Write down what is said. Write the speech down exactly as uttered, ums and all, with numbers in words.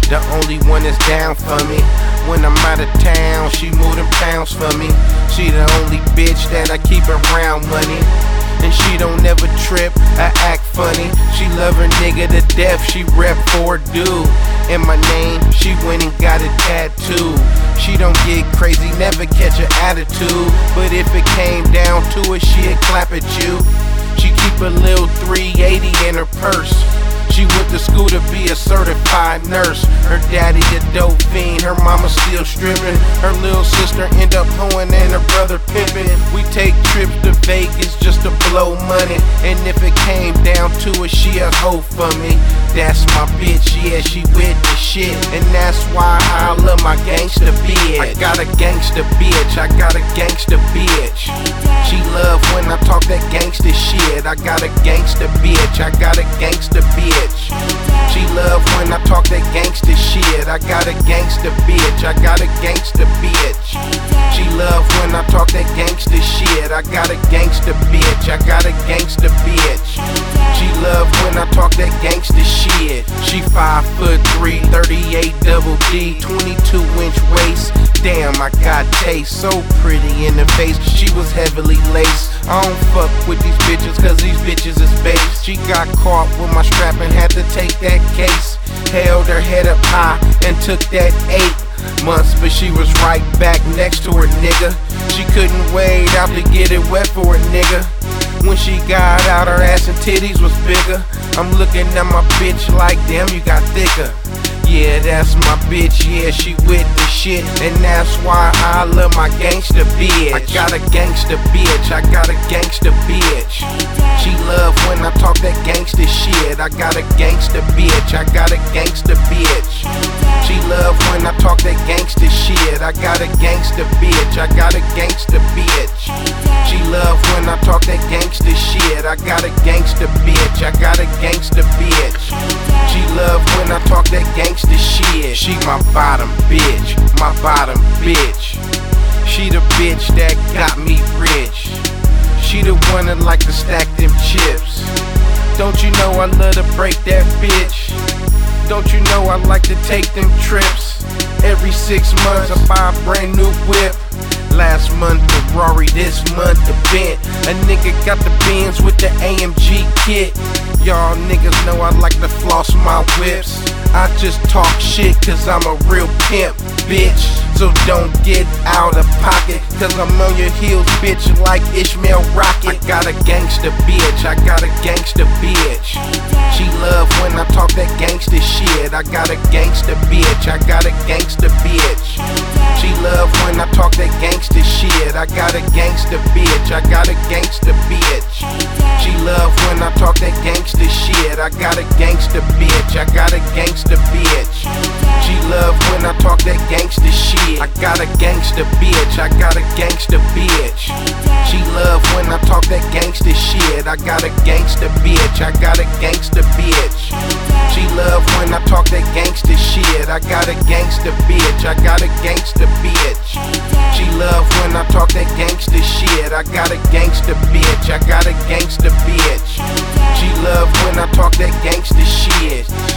the only one that's down for me. When I'm out of town, she moving pounds for me. She the only bitch that I keep around money. And she don't ever trip, I act funny. She love her nigga to death, she rep for a dude. In my name, she went and got a tattoo. She don't get crazy, never catch an attitude. But if it came down to it, she'd clap at you. She keep a little three eighty in her purse. She went to school to be a certified nurse. Her daddy a dope fiend, her mama still stripping. Her little sister end up hoeing and her brother pimping. We take trips to Vegas just to blow money. And if it came down to it, she a hoe for me. That's my bitch, yeah, she with the shit. And that's why I love my gangsta bitch. I got a gangsta bitch, I got a gangsta bitch. She love when I talk that gangsta shit. I got a gangsta bitch, I got a gangsta bitch. She love when I talk that gangsta shit. I got a gangsta bitch, I got a gangsta bitch. She love when I talk that gangsta shit. I got a gangsta bitch, I got a gangsta bitch. She love when I talk that gangsta shit. She five foot three, thirty-eight double D, twenty-two inch waist. Damn, I got taste, so pretty in the face. She was heavily laced. I don't fuck with these bitches, cause these bitches is base. She got caught with my strap and had to take that case. Held her head up high and took that eight months, but she was right back next to her nigga. She couldn't wait out to get it wet for a nigga. When she got out, her ass and titties was bigger. I'm looking at my bitch like, damn, you got thicker. Yeah, that's my bitch, yeah, she with the shit. And that's why I love my gangsta bitch. I got a gangsta bitch, I got a gangsta bitch. She love when I talk that gangsta shit. I got a gangsta bitch, I got a gangsta bitch. She love when I talk that gangsta shit. I got a gangsta bitch, I got a gangsta bitch. She love when I talk that gangsta shit. I got a gangsta bitch, I got a gangsta bitch. She love when I talk that gangsta shit. She my bottom bitch, my bottom bitch. She the bitch that got me rich. She the one that like to stack them chips. Don't you know I love to break that bitch? Don't you know I like to take them trips? Every six months I buy a brand new whip. Last month the Rari, this month the Bent. A nigga got the Benz with the A M G kit. Y'all niggas know I like to floss my whips. I just talk shit cause I'm a real pimp, bitch. So don't get out of pocket, cause I'm on your heels, bitch, like Ishmael Rocket. I got a gangsta bitch, I got a gangsta bitch. She love when I talk that gangsta shit. I got a gangsta bitch, I got a gangsta bitch. She love when I talk that gangsta shit. I got a gangsta bitch, I got a gangsta bitch. She love when I talk that gangsta shit. I got a gangsta bitch, I got a gangsta bitch. She love when I talk that gangsta shit. I got a gangsta bitch, I got a gangsta bitch. She love when I talk that gangsta shit. I got a gangsta bitch, I got a gangsta bitch. She love when I talk that gangsta shit. I got a gangsta bitch, I got a gangsta bitch. She love when I talk that gangsta shit. I got a gangsta bitch, I got a gangsta bitch. She love when I talk that gangsta shit.